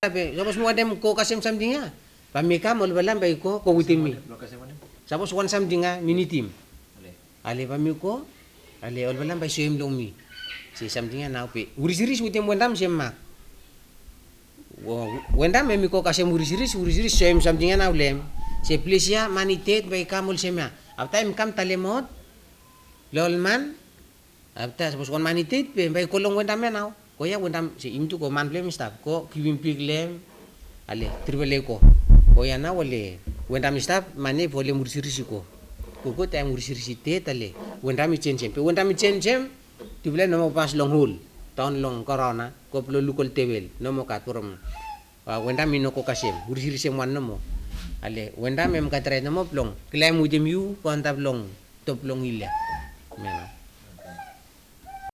Sapos mo adem ko kasem samdinga. Pamika mol balam bay ko witimi. Sapos wan samdinga minitim. Ale pamiko ale ol balam bay soyem lomi. Si samdinga na pe. Uri-siris witem wendam semak. Wendam memiko kasem uri-siris soyem samdinga na ulem. Se plesia manitet bay kamol semya. Apta kam talemot lolman. Apta sapos wan manitet pe bay kolong wendam na. Koya wendam si imtu ko man blem staf ko kiwimpik lem ale tribele ko koya na wale wendam staf mane vole mursirisi ko tay mursirisi te tale wendam chen pe wendam chen tibele no pas long hul tahun long corona ko plo lukol tebel no mo katurum wendam ino ko kasem mursirisi man no mo ale wendam em katre no mo plong klem udem yu ko antab long top long illa mena